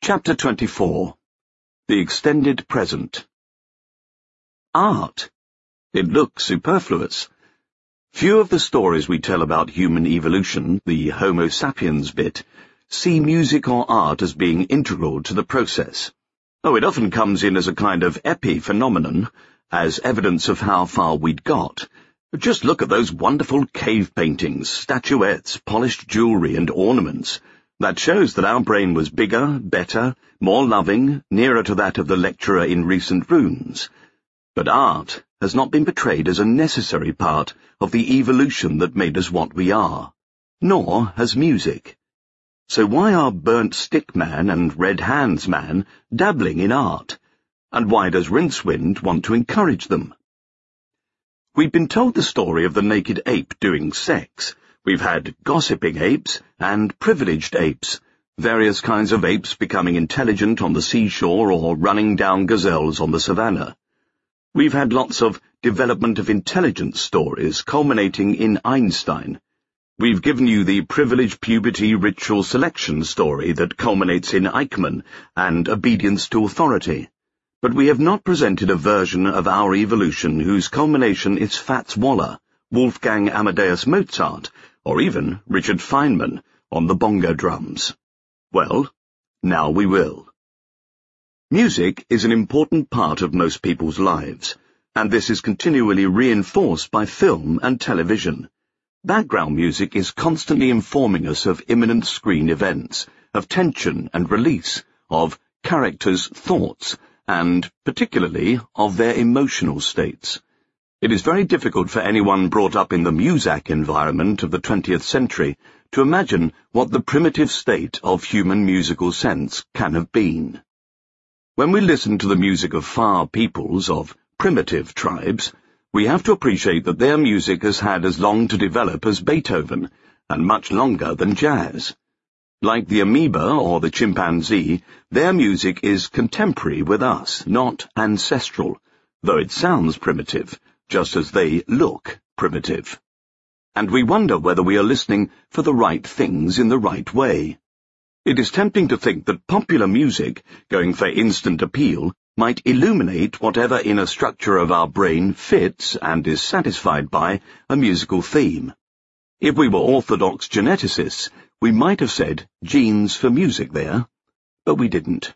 Chapter 24. The Extended Present. Art. It looks superfluous. Few of the stories we tell about human evolution, the Homo sapiens bit, see music or art as being integral to the process. Oh, it often comes in as a kind of epiphenomenon, as evidence of how far we'd got. Just look at those wonderful cave paintings, statuettes, polished jewellery and ornaments. That shows that our brain was bigger, better, more loving, nearer to that of the lecturer in recent runes. But art has not been portrayed as a necessary part of the evolution that made us what we are. Nor has music. So why are Burnt Stick Man and Red Hands Man dabbling in art? And why does Rincewind want to encourage them? We've been told the story of the naked ape doing sex. We've had gossiping apes and privileged apes, various kinds of apes becoming intelligent on the seashore or running down gazelles on the savannah. We've had lots of development of intelligence stories culminating in Einstein. We've given you the privileged puberty ritual selection story that culminates in Eichmann and obedience to authority. But we have not presented a version of our evolution whose culmination is Fats Waller, Wolfgang Amadeus Mozart, or even Richard Feynman on the bongo drums. Well, now we will. Music is an important part of most people's lives, and this is continually reinforced by film and television. Background music is constantly informing us of imminent screen events, of tension and release, of characters' thoughts, and particularly of their emotional states. It is very difficult for anyone brought up in the Muzak environment of the 20th century to imagine what the primitive state of human musical sense can have been. When we listen to the music of far peoples, of primitive tribes, we have to appreciate that their music has had as long to develop as Beethoven, and much longer than jazz. Like the amoeba or the chimpanzee, their music is contemporary with us, not ancestral, though it sounds primitive, just as they look primitive. And we wonder whether we are listening for the right things in the right way. It is tempting to think that popular music, going for instant appeal, might illuminate whatever inner structure of our brain fits and is satisfied by a musical theme. If we were orthodox geneticists, we might have said genes for music there, but we didn't.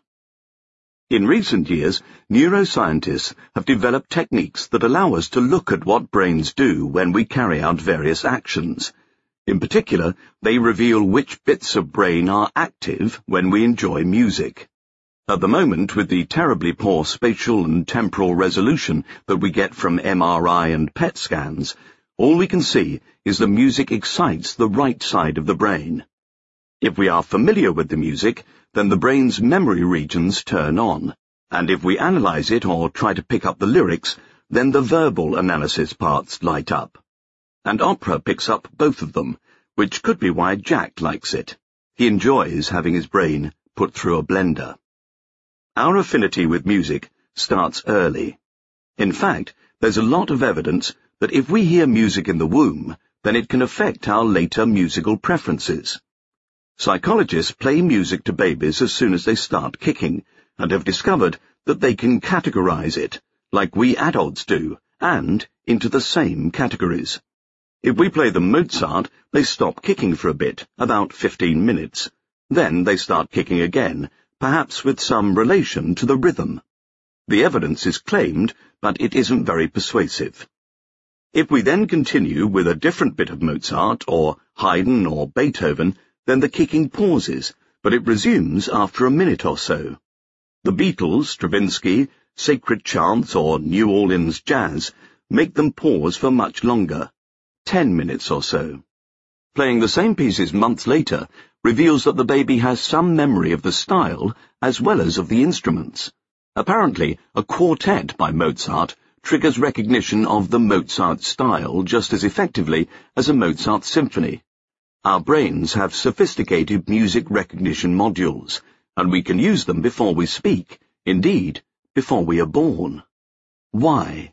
In recent years, neuroscientists have developed techniques that allow us to look at what brains do when we carry out various actions. In particular, they reveal which bits of brain are active when we enjoy music. At the moment, with the terribly poor spatial and temporal resolution that we get from MRI and PET scans, all we can see is that music excites the right side of the brain. If we are familiar with the music, then the brain's memory regions turn on, and if we analyze it or try to pick up the lyrics, then the verbal analysis parts light up. And opera picks up both of them, which could be why Jack likes it. He enjoys having his brain put through a blender. Our affinity with music starts early. In fact, there's a lot of evidence that if we hear music in the womb, then it can affect our later musical preferences. Psychologists play music to babies as soon as they start kicking, and have discovered that they can categorize it, like we adults do, and into the same categories. If we play them Mozart, they stop kicking for a bit, about 15 minutes. Then they start kicking again, perhaps with some relation to the rhythm. The evidence is claimed, but it isn't very persuasive. If we then continue with a different bit of Mozart, or Haydn or Beethoven, then the kicking pauses, but it resumes after a minute or so. The Beatles, Stravinsky, Sacred Chants, or New Orleans Jazz make them pause for much longer, 10 minutes or so. Playing the same pieces months later reveals that the baby has some memory of the style as well as of the instruments. Apparently, a quartet by Mozart triggers recognition of the Mozart style just as effectively as a Mozart symphony. Our brains have sophisticated music recognition modules, and we can use them before we speak, indeed, before we are born. Why?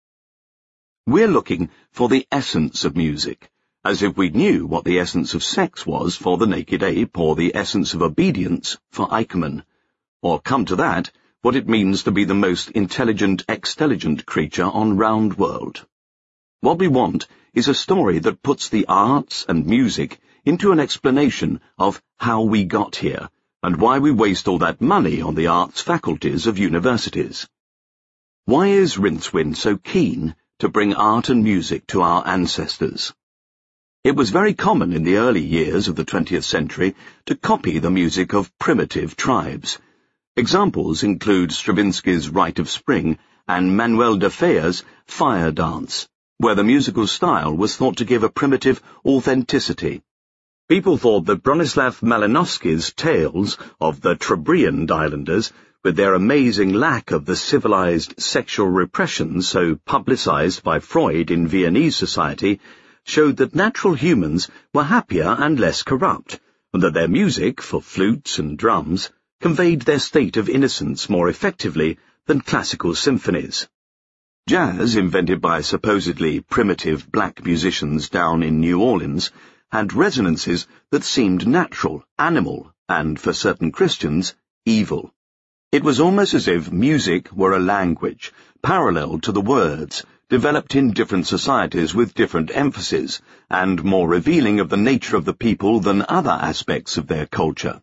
We're looking for the essence of music, as if we knew what the essence of sex was for the naked ape or the essence of obedience for Eichmann. or come to that, what it means to be the most intelligent, extelligent creature on round world. What we want is a story that puts the arts and music into an explanation of how we got here, and why we waste all that money on the arts faculties of universities. Why is Rincewind so keen to bring art and music to our ancestors? It was very common in the early years of the 20th century to copy the music of primitive tribes. Examples include Stravinsky's Rite of Spring and Manuel de Falla's Fire Dance, where the musical style was thought to give a primitive authenticity. People thought that Bronislaw Malinowski's tales of the Trobriand islanders, with their amazing lack of the civilized sexual repression so publicized by Freud in Viennese society, showed that natural humans were happier and less corrupt, and that their music, for flutes and drums, conveyed their state of innocence more effectively than classical symphonies. Jazz, invented by supposedly primitive black musicians down in New Orleans, had resonances that seemed natural, animal, and, for certain Christians, evil. It was almost as if music were a language, parallel to the words, developed in different societies with different emphasis, and more revealing of the nature of the people than other aspects of their culture.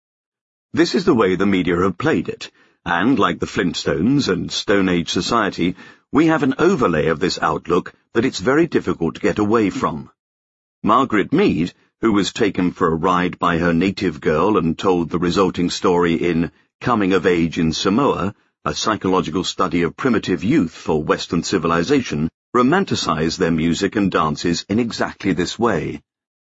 This is the way the media have played it, and, like the Flintstones and Stone Age society, we have an overlay of this outlook that it's very difficult to get away from. Margaret Mead, who was taken for a ride by her native girl and told the resulting story in Coming of Age in Samoa, a psychological study of primitive youth for Western civilization, romanticized their music and dances in exactly this way.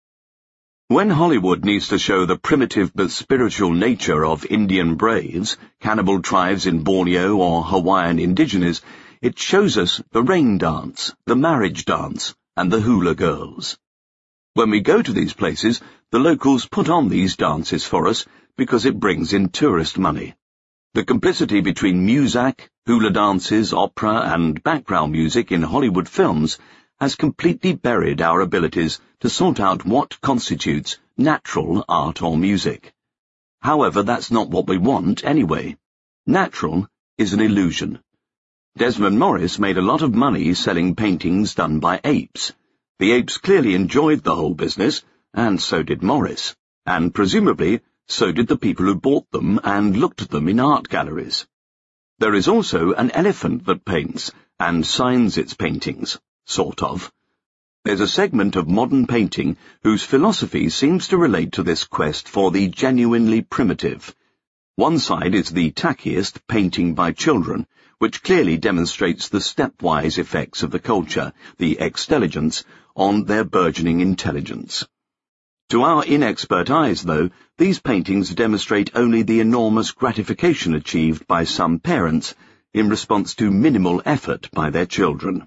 When Hollywood needs to show the primitive but spiritual nature of Indian braves, cannibal tribes in Borneo or Hawaiian indigenes, it shows us the rain dance, the marriage dance, and the hula girls. When we go to these places, the locals put on these dances for us because it brings in tourist money. The complicity between muzak, hula dances, opera, and background music in Hollywood films has completely buried our abilities to sort out what constitutes natural art or music. However, that's not what we want anyway. Natural is an illusion. Desmond Morris made a lot of money selling paintings done by apes. The apes clearly enjoyed the whole business, and so did Morris, and presumably so did the people who bought them and looked at them in art galleries. There is also an elephant that paints, and signs its paintings, sort of. There's a segment of modern painting whose philosophy seems to relate to this quest for the genuinely primitive. One side is the tackiest painting by children, which clearly demonstrates the stepwise effects of the culture, the extelligence, on their burgeoning intelligence. To our inexpert eyes, though, these paintings demonstrate only the enormous gratification achieved by some parents in response to minimal effort by their children.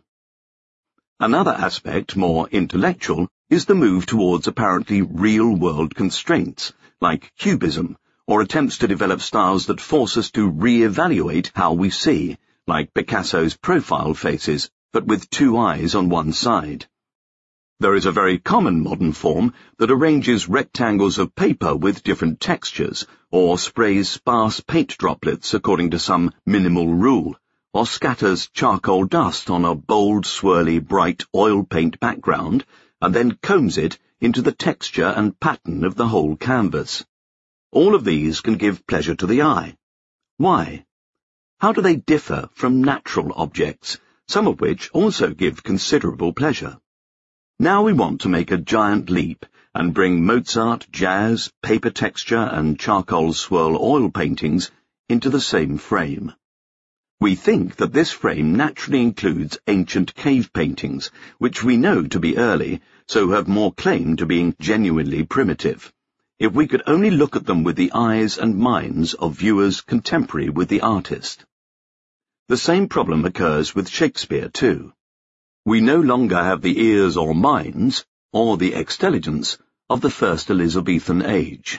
Another aspect, more intellectual, is the move towards apparently real-world constraints, like cubism, or attempts to develop styles that force us to re-evaluate how we see, like Picasso's profile faces, but with two eyes on one side. There is a very common modern form that arranges rectangles of paper with different textures, or sprays sparse paint droplets according to some minimal rule, or scatters charcoal dust on a bold, swirly, bright oil paint background, and then combs it into the texture and pattern of the whole canvas. All of these can give pleasure to the eye. Why? How do they differ from natural objects, some of which also give considerable pleasure? Now we want to make a giant leap and bring Mozart, jazz, paper texture, and charcoal swirl oil paintings into the same frame. We think that this frame naturally includes ancient cave paintings, which we know to be early, so have more claim to being genuinely primitive. If we could only look at them with the eyes and minds of viewers contemporary with the artist. The same problem occurs with Shakespeare, too. We no longer have the ears or minds, or the extelligence, of the first Elizabethan age.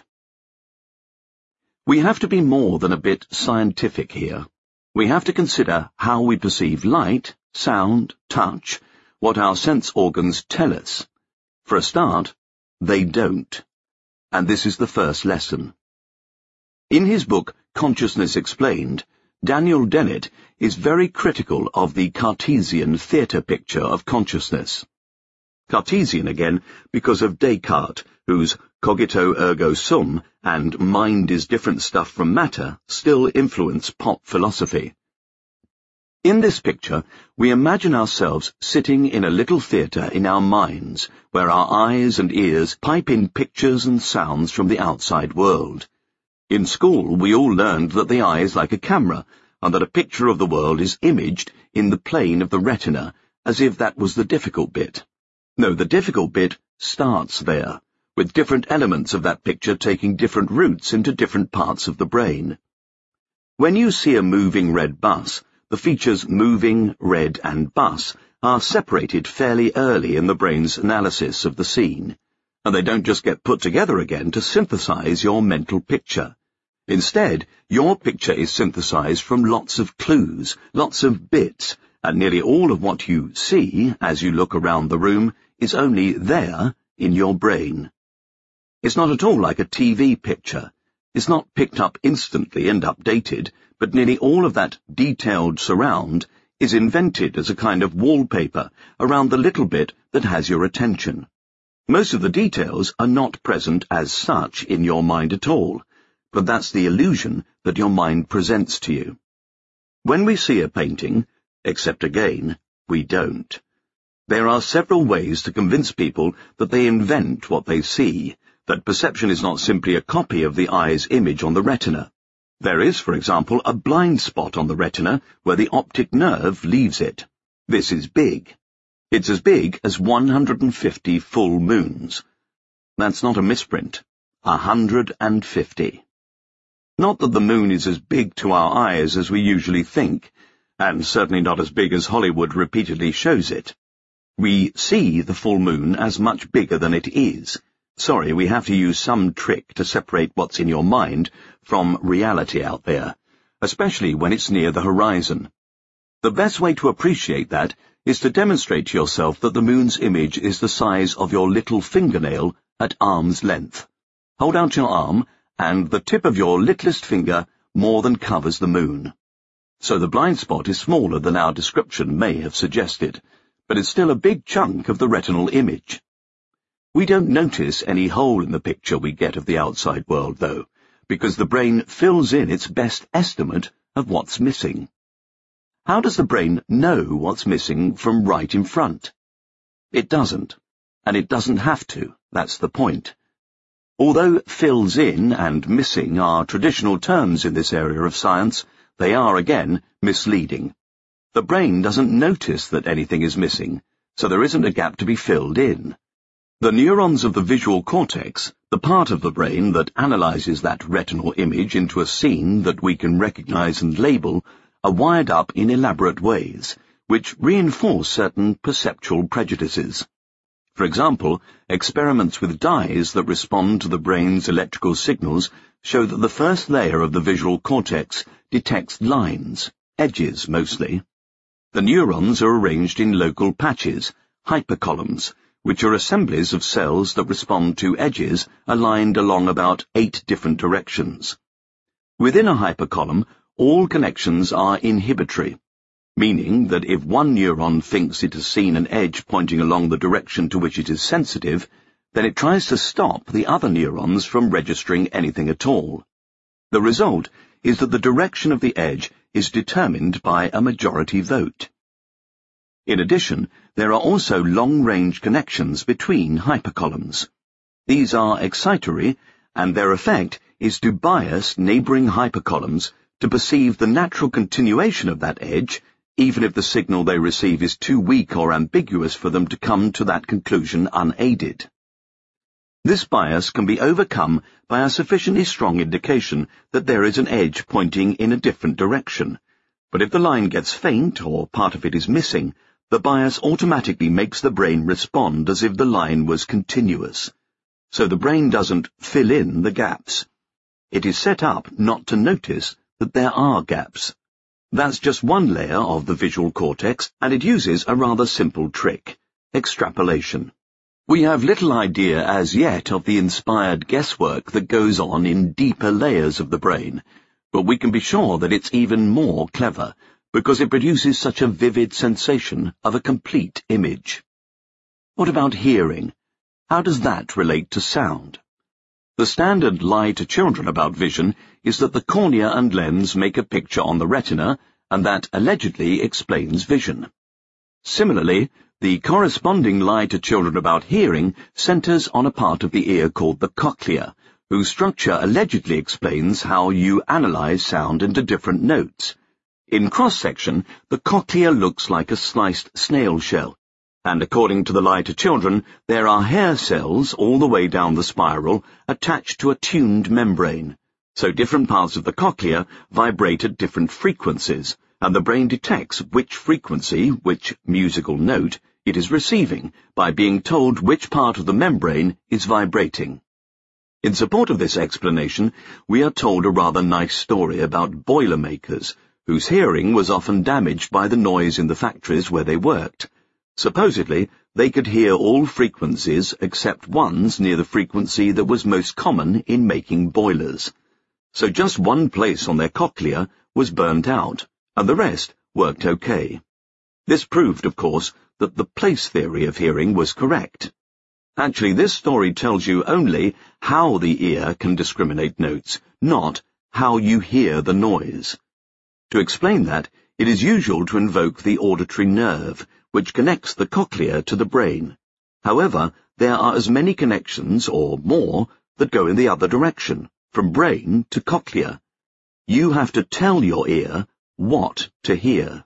We have to be more than a bit scientific here. We have to consider how we perceive light, sound, touch, what our sense organs tell us. For a start, they don't. And this is the first lesson. In his book, Consciousness Explained, Daniel Dennett is very critical of the Cartesian theatre picture of consciousness. Cartesian again because of Descartes, whose cogito ergo sum and mind is different stuff from matter still influence pop philosophy. In this picture, we imagine ourselves sitting in a little theatre in our minds, where our eyes and ears pipe in pictures and sounds from the outside world. In school, we all learned that the eye is like a camera, and that a picture of the world is imaged in the plane of the retina, as if that was the difficult bit. No, the difficult bit starts there, with different elements of that picture taking different routes into different parts of the brain. When you see a moving red bus, the features moving, red, and bus are separated fairly early in the brain's analysis of the scene, and they don't just get put together again to synthesize your mental picture. Instead, your picture is synthesized from lots of clues, lots of bits, and nearly all of what you see as you look around the room is only there in your brain. It's not at all like a TV picture. It's not picked up instantly and updated, but nearly all of that detailed surround is invented as a kind of wallpaper around the little bit that has your attention. Most of the details are not present as such in your mind at all, but that's the illusion that your mind presents to you. When we see a painting, except again, we don't. There are several ways to convince people that they invent what they see, that perception is not simply a copy of the eye's image on the retina. There is, for example, a blind spot on the retina where the optic nerve leaves it. This is big. It's as big as 150 full moons. That's not a misprint. 150. Not that the moon is as big to our eyes as we usually think, and certainly not as big as Hollywood repeatedly shows it. We see the full moon as much bigger than it is. Sorry, we have to use some trick to separate what's in your mind from reality out there, especially when it's near the horizon. The best way to appreciate that is to demonstrate to yourself that the moon's image is the size of your little fingernail at arm's length. Hold out your arm, and the tip of your littlest finger more than covers the moon. So the blind spot is smaller than our description may have suggested, but it's still a big chunk of the retinal image. We don't notice any hole in the picture we get of the outside world, though, because the brain fills in its best estimate of what's missing. How does the brain know what's missing from right in front? It doesn't, and it doesn't have to, that's the point. Although fills in and missing are traditional terms in this area of science, they are, again, misleading. The brain doesn't notice that anything is missing, so there isn't a gap to be filled in. The neurons of the visual cortex, the part of the brain that analyzes that retinal image into a scene that we can recognize and label, are wired up in elaborate ways, which reinforce certain perceptual prejudices. For example, experiments with dyes that respond to the brain's electrical signals show that the first layer of the visual cortex detects lines, edges mostly. The neurons are arranged in local patches, hypercolumns, which are assemblies of cells that respond to edges aligned along about 8 different directions. Within a hypercolumn, all connections are inhibitory, meaning that if one neuron thinks it has seen an edge pointing along the direction to which it is sensitive, then it tries to stop the other neurons from registering anything at all. The result is that the direction of the edge is determined by a majority vote. In addition, there are also long-range connections between hypercolumns. These are excitatory, and their effect is to bias neighboring hypercolumns to perceive the natural continuation of that edge, even if the signal they receive is too weak or ambiguous for them to come to that conclusion unaided. This bias can be overcome by a sufficiently strong indication that there is an edge pointing in a different direction, but if the line gets faint or part of it is missing, the bias automatically makes the brain respond as if the line was continuous. So the brain doesn't fill in the gaps. It is set up not to notice that there are gaps. That's just one layer of the visual cortex, and it uses a rather simple trick: extrapolation. We have little idea as yet of the inspired guesswork that goes on in deeper layers of the brain, But we can be sure that it's even more clever, because it produces such a vivid sensation of a complete image. What about hearing? How does that relate to sound? The standard lie to children about vision is that the cornea and lens make a picture on the retina, and that allegedly explains vision. Similarly, the corresponding lie to children about hearing centers on a part of the ear called the cochlea, whose structure allegedly explains how you analyze sound into different notes. In cross-section, the cochlea looks like a sliced snail shell, and according to the lie to children, there are hair cells all the way down the spiral attached to a tuned membrane. So different parts of the cochlea vibrate at different frequencies, and the brain detects which frequency, which musical note, it is receiving by being told which part of the membrane is vibrating. In support of this explanation, we are told a rather nice story about boilermakers, whose hearing was often damaged by the noise in the factories where they worked. Supposedly, they could hear all frequencies except ones near the frequency that was most common in making boilers. So just one place on their cochlea was burnt out, and the rest worked okay. This proved, of course, that the place theory of hearing was correct. Actually, this story tells you only how the ear can discriminate notes, not how you hear the noise. To explain that, it is usual to invoke the auditory nerve, which connects the cochlea to the brain. However, there are as many connections, or more, that go in the other direction, from brain to cochlea. You have to tell your ear what to hear.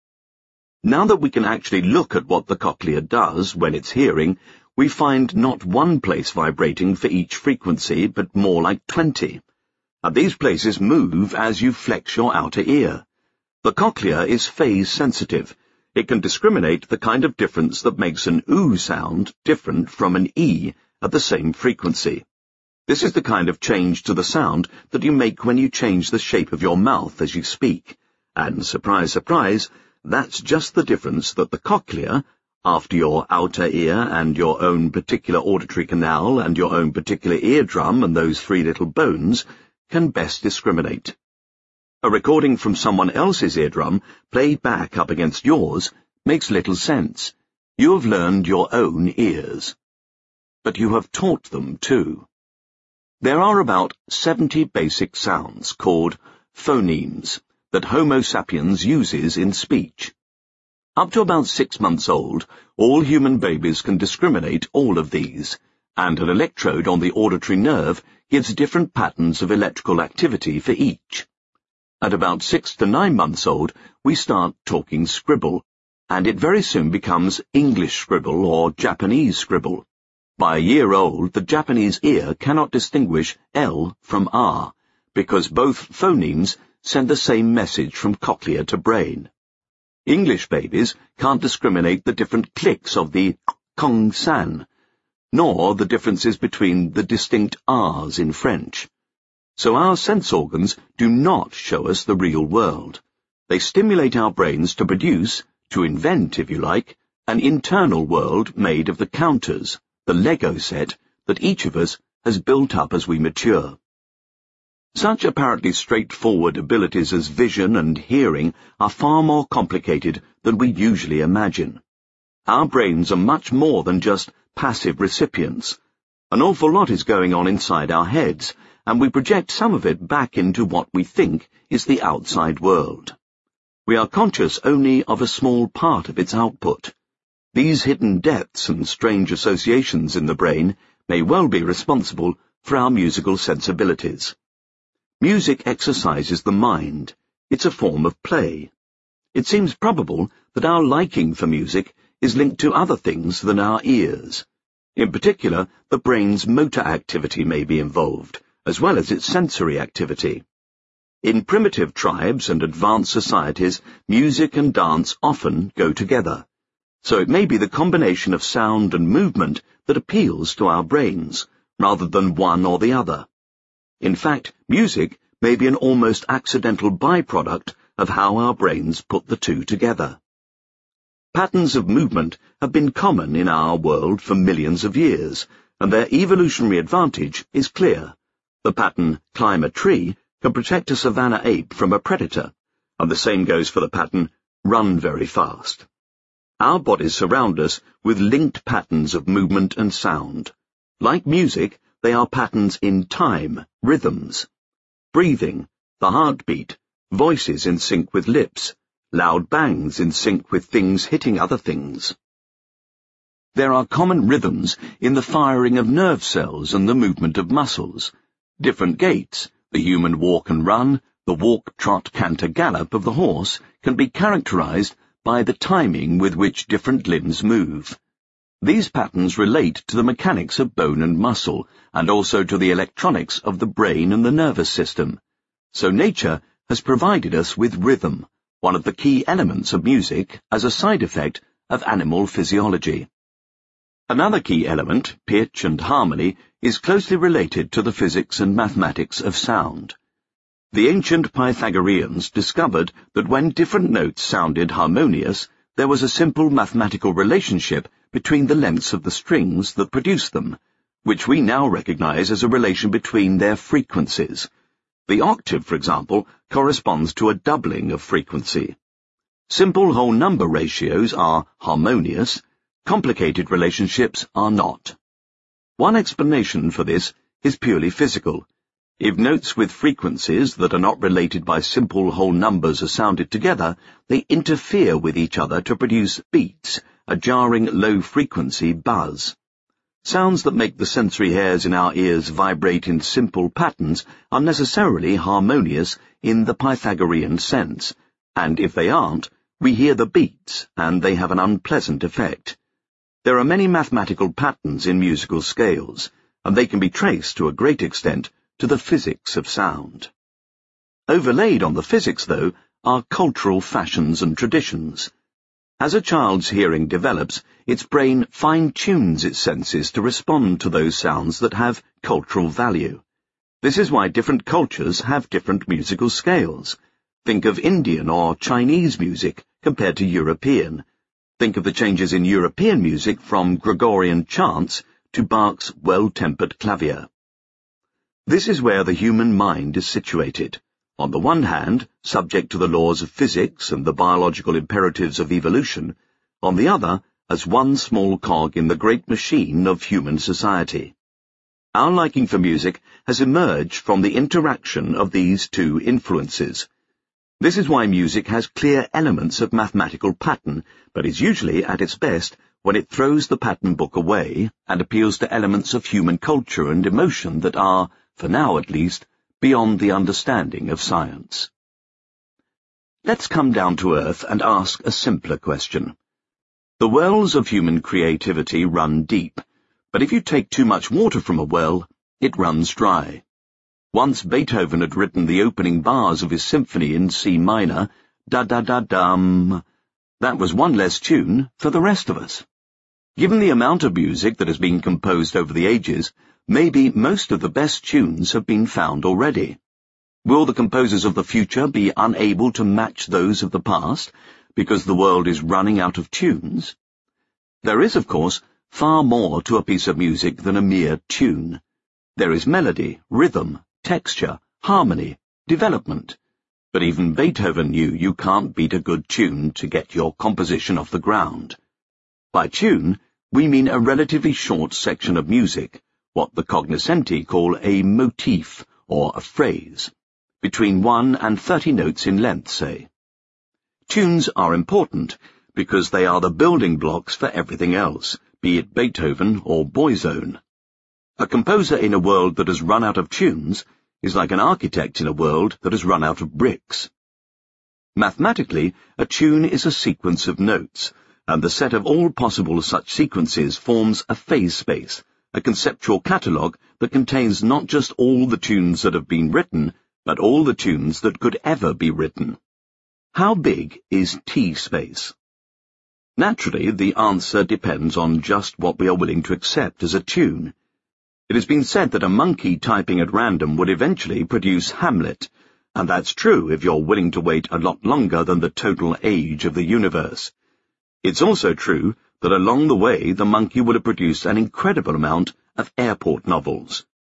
Now that we can actually look at what the cochlea does when it's hearing, we find not one place vibrating for each frequency, but more like 20. And these places move as you flex your outer ear. The cochlea is phase-sensitive. It can discriminate the kind of difference that makes an oo sound different from an e at the same frequency. This is the kind of change to the sound that you make when you change the shape of your mouth as you speak. And surprise, surprise, that's just the difference that the cochlea, after your outer ear and your own particular auditory canal and your own particular eardrum and those three little bones, can best discriminate. A recording from someone else's eardrum, played back up against yours, makes little sense. You have learned your own ears. But you have taught them too. There are about 70 basic sounds, called phonemes, that Homo sapiens uses in speech. Up to about 6 months old, all human babies can discriminate all of these, and an electrode on the auditory nerve gives different patterns of electrical activity for each. At about 6 to 9 months old, we start talking scribble, and it very soon becomes English scribble or Japanese scribble. By a year old, the Japanese ear cannot distinguish L from R, because both phonemes send the same message from cochlea to brain. English babies can't discriminate the different clicks of the kong-san, nor the differences between the distinct R's in French. So our sense organs do not show us the real world. They stimulate our brains to produce, to invent if you like, an internal world made of the counters, the Lego set, that each of us has built up as we mature. Such apparently straightforward abilities as vision and hearing are far more complicated than we usually imagine. Our brains are much more than just passive recipients. An awful lot is going on inside our heads, and we project some of it back into what we think is the outside world. We are conscious only of a small part of its output. These hidden depths and strange associations in the brain may well be responsible for our musical sensibilities. Music exercises the mind. It's a form of play. It seems probable that our liking for music is linked to other things than our ears. In particular, the brain's motor activity may be involved, as well as its sensory activity. In primitive tribes and advanced societies, music and dance often go together. So it may be the combination of sound and movement that appeals to our brains, rather than one or the other. In fact, music may be an almost accidental byproduct of how our brains put the two together. Patterns of movement have been common in our world for millions of years, and their evolutionary advantage is clear. The pattern "climb a tree" can protect a savanna ape from a predator, and the same goes for the pattern, run very fast. Our bodies surround us with linked patterns of movement and sound. Like music, they are patterns in time, rhythms. Breathing, the heartbeat, voices in sync with lips, loud bangs in sync with things hitting other things. There are common rhythms in the firing of nerve cells and the movement of muscles. Different gaits, the human walk and run, the walk, trot, canter, gallop of the horse, can be characterized by the timing with which different limbs move. These patterns relate to the mechanics of bone and muscle, and also to the electronics of the brain and the nervous system. So nature has provided us with rhythm, one of the key elements of music as a side effect of animal physiology. Another key element, pitch and harmony, is closely related to the physics and mathematics of sound. The ancient Pythagoreans discovered that when different notes sounded harmonious, there was a simple mathematical relationship between the lengths of the strings that produced them, which we now recognize as a relation between their frequencies. The octave, for example, corresponds to a doubling of frequency. Simple whole number ratios are harmonious, complicated relationships are not. One explanation for this is purely physical. If notes with frequencies that are not related by simple whole numbers are sounded together, they interfere with each other to produce beats, a jarring low-frequency buzz. Sounds that make the sensory hairs in our ears vibrate in simple patterns are necessarily harmonious in the Pythagorean sense, and if they aren't, we hear the beats, and they have an unpleasant effect. There are many mathematical patterns in musical scales, and they can be traced to a great extent to the physics of sound. Overlaid on the physics, though, are cultural fashions and traditions. As a child's hearing develops, its brain fine-tunes its senses to respond to those sounds that have cultural value. This is why different cultures have different musical scales. Think of Indian or Chinese music compared to European. Think of the changes in European music from Gregorian chants to Bach's well-tempered clavier. This is where the human mind is situated. On the one hand, subject to the laws of physics and the biological imperatives of evolution. On the other, as one small cog in the great machine of human society. Our liking for music has emerged from the interaction of these two influences. This is why music has clear elements of mathematical pattern, but is usually at its best when it throws the pattern book away and appeals to elements of human culture and emotion that are, for now at least, beyond the understanding of science. Let's come down to earth and ask a simpler question. The wells of human creativity run deep, but if you take too much water from a well, it runs dry. Once Beethoven had written the opening bars of his symphony in C minor, da-da-da-dum. That was one less tune for the rest of us. Given the amount of music that has been composed over the ages, maybe most of the best tunes have been found already. Will the composers of the future be unable to match those of the past, because the world is running out of tunes? There is, of course, far more to a piece of music than a mere tune. There is melody, rhythm, texture, harmony, development. But even Beethoven knew you can't beat a good tune to get your composition off the ground. By tune, we mean a relatively short section of music, what the cognoscenti call a motif, or a phrase, between 1 and 30 notes in length, say. Tunes are important because they are the building blocks for everything else, be it Beethoven or Boyzone. A composer in a world that has run out of tunes is like an architect in a world that has run out of bricks. Mathematically, a tune is a sequence of notes, and the set of all possible such sequences forms a phase space, a conceptual catalogue that contains not just all the tunes that have been written, but all the tunes that could ever be written. How big is T-space? Naturally, the answer depends on just what we are willing to accept as a tune. It has been said that a monkey typing at random would eventually produce Hamlet, and that's true if you're willing to wait a lot longer than the total age of the universe. It's also true that along the way the monkey would have produced an incredible amount of airport novels.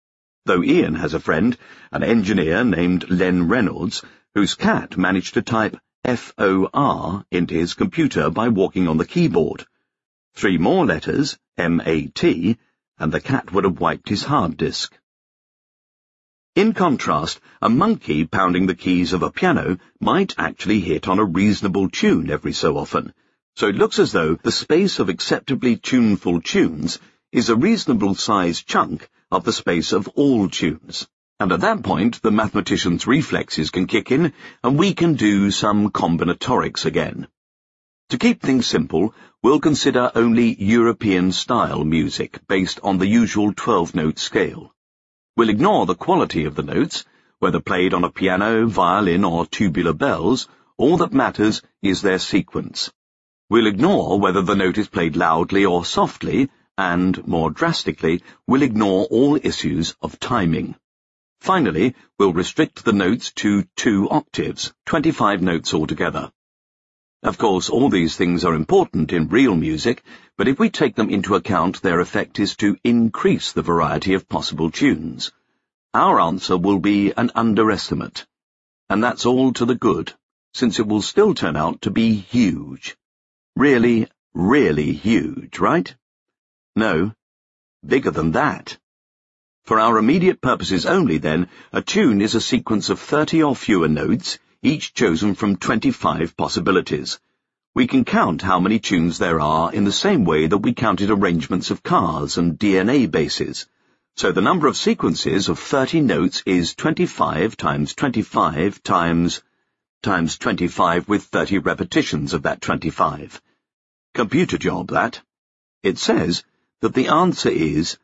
though Ian has a friend, an engineer named Len Reynolds, whose cat managed to type FOR into his computer by walking on the keyboard. 3 more letters, MAT, and the cat would have wiped his hard disk. In contrast, a monkey pounding the keys of a piano might actually hit on a reasonable tune every so often, so it looks as though the space of acceptably tuneful tunes is a reasonable-sized chunk of the space of all tunes. And at that point, the mathematician's reflexes can kick in, and we can do some combinatorics again. To keep things simple, we'll consider only European-style music based on the usual 12-note scale. We'll ignore the quality of the notes, whether played on a piano, violin, or tubular bells. All that matters is their sequence. We'll ignore whether the note is played loudly or softly, and, more drastically, we'll ignore all issues of timing. Finally, we'll restrict the notes to 2 octaves, 25 notes altogether. Of course, all these things are important in real music, but if we take them into account, their effect is to increase the variety of possible tunes. Our answer will be an underestimate. And that's all to the good, since it will still turn out to be huge. Really, really huge, right? No, bigger than that. For our immediate purposes only, then, a tune is a sequence of 30 or fewer notes, each chosen from 25 possibilities. We can count how many tunes there are in the same way that we counted arrangements of cars and DNA bases. So the number of sequences of 30 notes is 25 times 25 times 25 with 30 repetitions of that 25. Computer job, that. It says that the answer is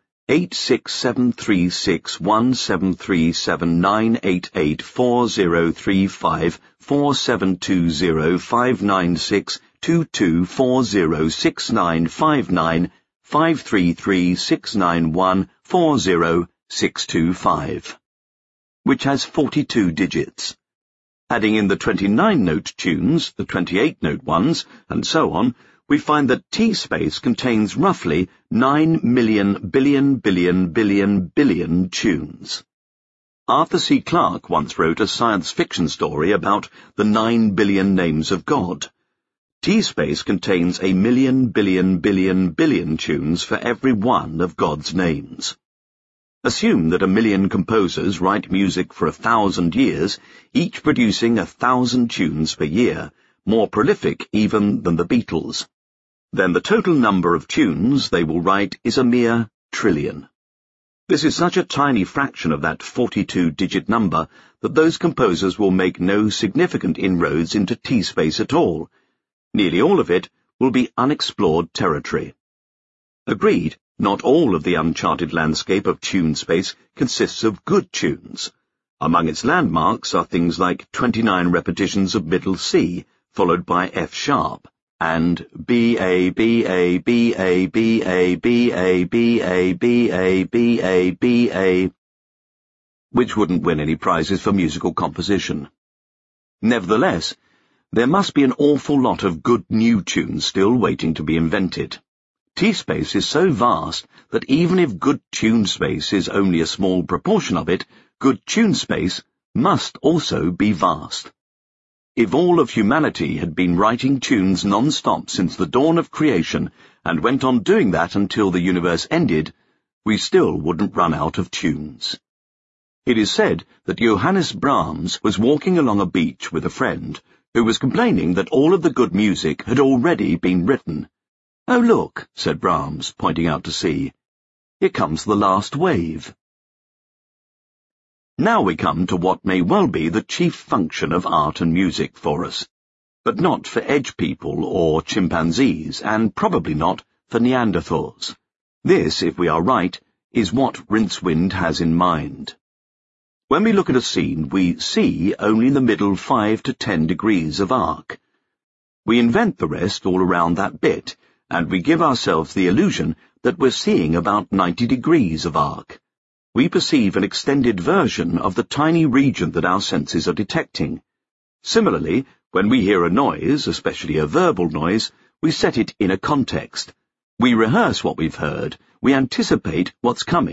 8673612735988406959533691400625, which has 42 digits. Adding in the 29-note tunes, the 28-note ones, and so on, we find that T-space contains roughly 9 million billion tunes. Arthur C. Clarke once wrote a science fiction story about the 9 billion names of God. T-space contains a million billion tunes for every one of God's names. Assume that 1 million composers write music for 1,000 years, each producing 1,000 tunes per year, more prolific even than the Beatles. Then the total number of tunes they will write is a mere trillion. This is such a tiny fraction of that 42-digit number that those composers will make no significant inroads into T-space at all. Nearly all of it will be unexplored territory. Agreed, not all of the uncharted landscape of tune space consists of good tunes. Among its landmarks are things like 29 repetitions of middle C, followed by F sharp, and B-A, B-A, B-A, B-A, B-A, B-A, B-A, B-A, B-A, which wouldn't win any prizes for musical composition. Nevertheless, there must be an awful lot of good new tunes still waiting to be invented. T-space is so vast that even if good tune space is only a small proportion of it, good tune space must also be vast. If all of humanity had been writing tunes non-stop since the dawn of creation and went on doing that until the universe ended, we still wouldn't run out of tunes. It is said that Johannes Brahms was walking along a beach with a friend who was complaining that all of the good music had already been written. "Oh, look," said Brahms, pointing out to sea. "Here comes the last wave." Now we come to what may well be the chief function of art and music for us, but not for edge people or chimpanzees, and probably not for Neanderthals. This, if we are right, is what Rincewind has in mind. When we look at a scene, we see only the middle 5 to 10 degrees of arc. We invent the rest all around that bit, and we give ourselves the illusion that we're seeing about 90 degrees of arc. We perceive an extended version of the tiny region that our senses are detecting. Similarly, when we hear a noise, especially a verbal noise, we set it in a context. We rehearse what we've heard, we anticipate what's coming,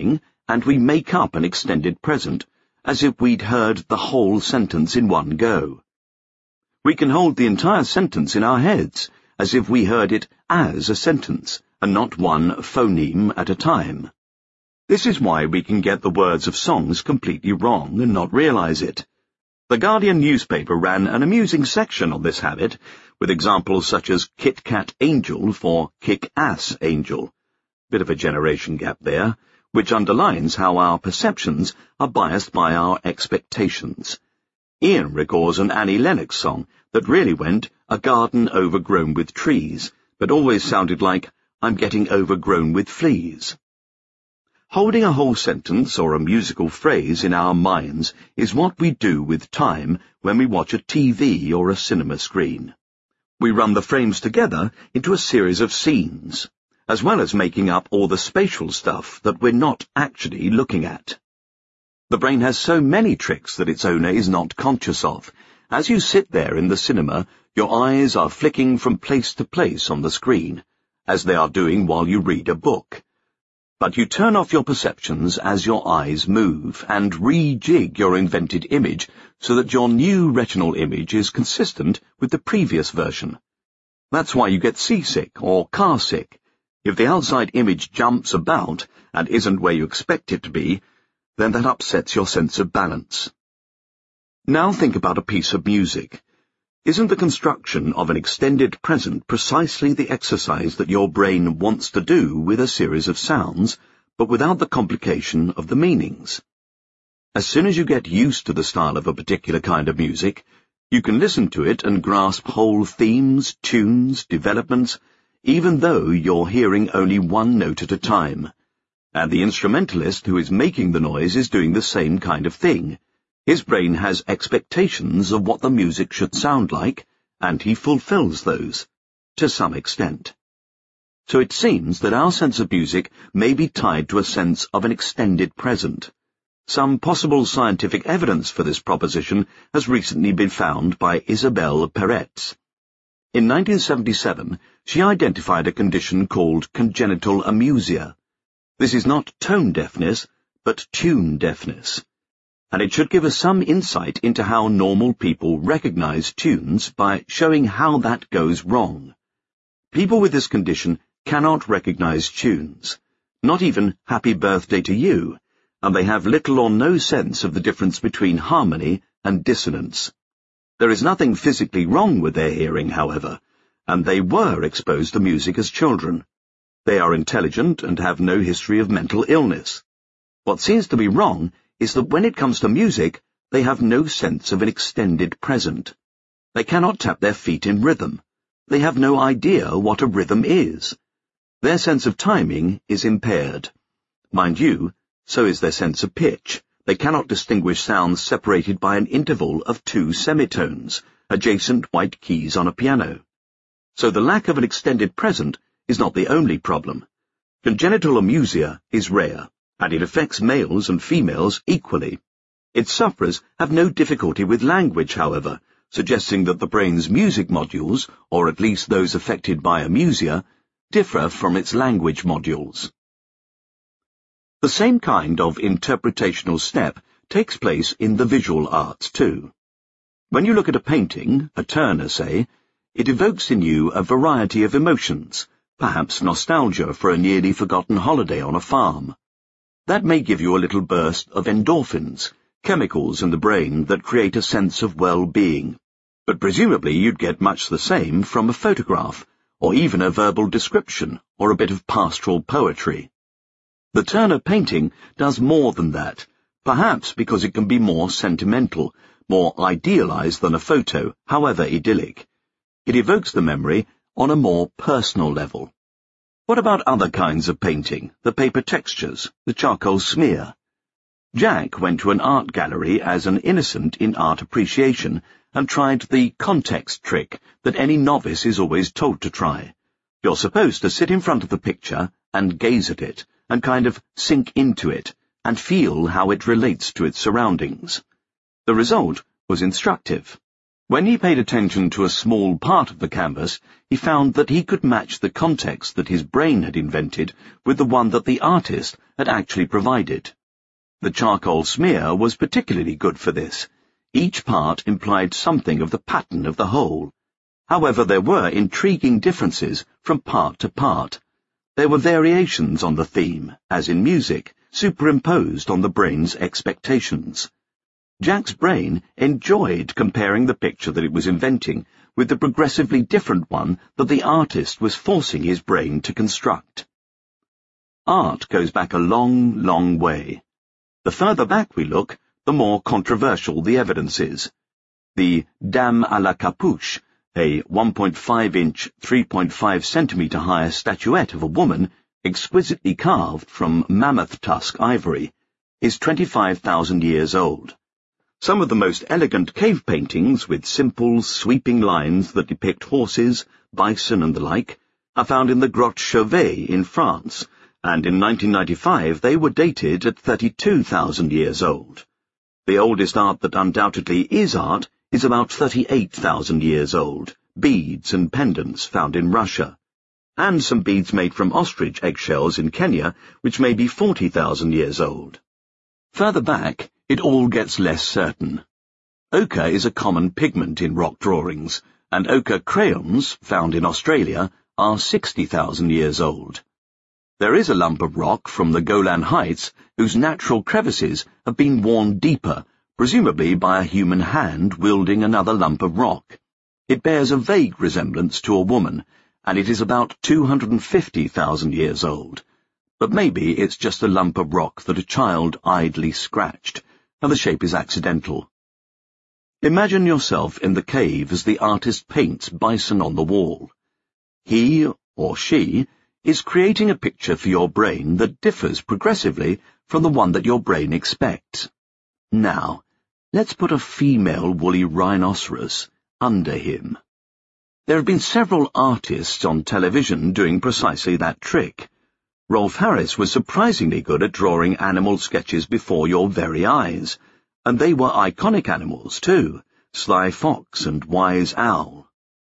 and we make up an extended present, as if we'd heard the whole sentence in one go. We can hold the entire sentence in our heads, as if we heard it as a sentence, and not one phoneme at a time. This is why we can get the words of songs completely wrong and not realize it. The Guardian newspaper ran an amusing section on this habit, with examples such as Kit Kat Angel for Kick-Ass Angel. Bit of a generation gap there, which underlines how our perceptions are biased by our expectations. Ian recalls an Annie Lennox song that really went, "A garden overgrown with trees," but always sounded like, "I'm getting overgrown with fleas." Holding a whole sentence or a musical phrase in our minds is what we do with time when we watch a TV or a cinema screen. We run the frames together into a series of scenes, as well as making up all the spatial stuff that we're not actually looking at. The brain has so many tricks that its owner is not conscious of. As you sit there in the cinema, your eyes are flicking from place to place on the screen, as they are doing while you read a book. But you turn off your perceptions as your eyes move and rejig your invented image so that your new retinal image is consistent with the previous version. That's why you get seasick or car sick. If the outside image jumps about and isn't where you expect it to be, then that upsets your sense of balance. Now think about a piece of music. Isn't the construction of an extended present precisely the exercise that your brain wants to do with a series of sounds, but without the complication of the meanings? As soon as you get used to the style of a particular kind of music, you can listen to it and grasp whole themes, tunes, developments, even though you're hearing only one note at a time. And the instrumentalist who is making the noise is doing the same kind of thing. His brain has expectations of what the music should sound like, and he fulfills those, to some extent. So it seems that our sense of music may be tied to a sense of an extended present. Some possible scientific evidence for this proposition has recently been found by Isabelle Peretz. In 1977, she identified a condition called congenital amusia. This is not tone deafness, but tune deafness. And it should give us some insight into how normal people recognize tunes by showing how that goes wrong. People with this condition cannot recognize tunes, not even Happy Birthday to You, and they have little or no sense of the difference between harmony and dissonance. There is nothing physically wrong with their hearing, however, and they were exposed to music as children. They are intelligent and have no history of mental illness. What seems to be wrong is that when it comes to music, they have no sense of an extended present. They cannot tap their feet in rhythm. They have no idea what a rhythm is. Their sense of timing is impaired. Mind you, so is their sense of pitch. They cannot distinguish sounds separated by an interval of 2 semitones, adjacent white keys on a piano. So the lack of an extended present is not the only problem. Congenital amusia is rare, and it affects males and females equally. Its sufferers have no difficulty with language, however, suggesting that the brain's music modules, or at least those affected by amusia, differ from its language modules. The same kind of interpretational step takes place in the visual arts too. When you look at a painting, a Turner say, it evokes in you a variety of emotions, perhaps nostalgia for a nearly forgotten holiday on a farm. That may give you a little burst of endorphins, chemicals in the brain that create a sense of well-being. But presumably you'd get much the same from a photograph, or even a verbal description, or a bit of pastoral poetry. The Turner painting does more than that, perhaps because it can be more sentimental, more idealized than a photo, however idyllic. It evokes the memory on a more personal level. What about other kinds of painting, the paper textures, the charcoal smear? Jack went to an art gallery as an innocent in art appreciation and tried the context trick that any novice is always told to try. You're supposed to sit in front of the picture and gaze at it, and kind of sink into it, and feel how it relates to its surroundings. The result was instructive. When he paid attention to a small part of the canvas, he found that he could match the context that his brain had invented with the one that the artist had actually provided. The charcoal smear was particularly good for this. Each part implied something of the pattern of the whole. However, there were intriguing differences from part to part. There were variations on the theme, as in music, superimposed on the brain's expectations. Jack's brain enjoyed comparing the picture that it was inventing with the progressively different one that the artist was forcing his brain to construct. Art goes back a long, long way. The further back we look, the more controversial the evidence is. The Dame à la Capuche, a 1.5-inch, 3.5-centimetre high statuette of a woman, exquisitely carved from mammoth tusk ivory, is 25,000 years old. Some of the most elegant cave paintings with simple, sweeping lines that depict horses, bison and the like are found in the Grotte Chauvet in France, and in 1995 they were dated at 32,000 years old. The oldest art that undoubtedly is art is about 38,000 years old, beads and pendants found in Russia, and some beads made from ostrich eggshells in Kenya, which may be 40,000 years old. Further back, it all gets less certain. Ochre is a common pigment in rock drawings, and ochre crayons, found in Australia, are 60,000 years old. There is a lump of rock from the Golan Heights whose natural crevices have been worn deeper, presumably by a human hand wielding another lump of rock. It bears a vague resemblance to a woman, and it is about 250,000 years old. But maybe it's just a lump of rock that a child idly scratched, and the shape is accidental. Imagine yourself in the cave as the artist paints bison on the wall. He, or she, is creating a picture for your brain that differs progressively from the one that your brain expects. Now, let's put a female woolly rhinoceros under him. There have been several artists on television doing precisely that trick. Rolf Harris was surprisingly good at drawing animal sketches before your very eyes, and they were iconic animals too, Sly Fox and Wise Owl.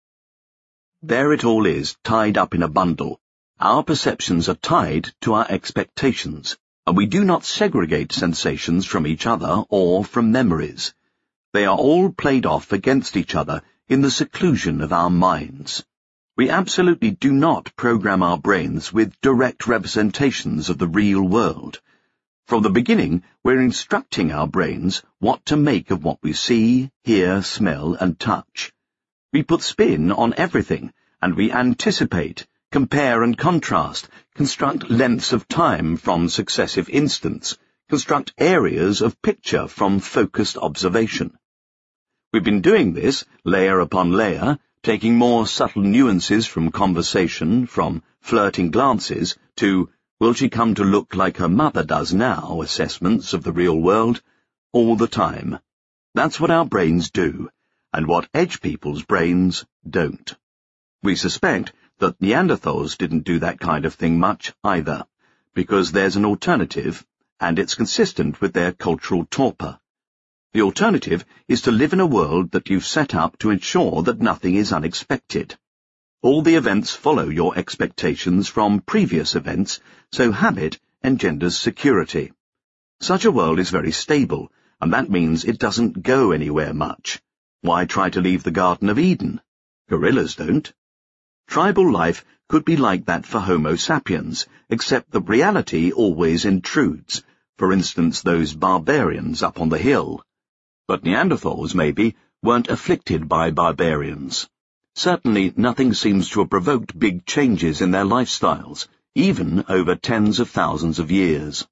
There it all is, tied up in a bundle. Our perceptions are tied to our expectations, and we do not segregate sensations from each other or from memories. They are all played off against each other in the seclusion of our minds. We absolutely do not program our brains with direct representations of the real world. From the beginning, we're instructing our brains what to make of what we see, hear, smell, and touch. We put spin on everything, and we anticipate, compare and contrast, construct lengths of time from successive instants, construct areas of picture from focused observation. We've been doing this, layer upon layer, taking more subtle nuances from conversation, from flirting glances, to will she come to look like her mother does now assessments of the real world, all the time. That's what our brains do, and what edge people's brains don't. We suspect that Neanderthals didn't do that kind of thing much either, because there's an alternative, and it's consistent with their cultural torpor. The alternative is to live in a world that you've set up to ensure that nothing is unexpected. All the events follow your expectations from previous events, so habit engenders security. Such a world is very stable, and that means it doesn't go anywhere much. Why try to leave the Garden of Eden? Gorillas don't. Tribal life could be like that for Homo sapiens, except that reality always intrudes, for instance those barbarians up on the hill. But Neanderthals, maybe, weren't afflicted by barbarians. Certainly nothing seems to have provoked big changes in their lifestyles, even over tens of thousands of years.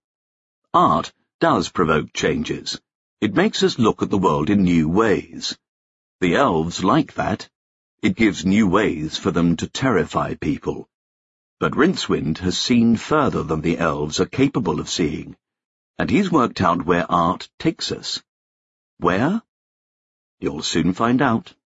Art does provoke changes. It makes us look at the world in new ways. The elves like that. It gives new ways for them to terrify people. But Rincewind has seen further than the elves are capable of seeing, and he's worked out where art takes us. Where? You'll soon find out.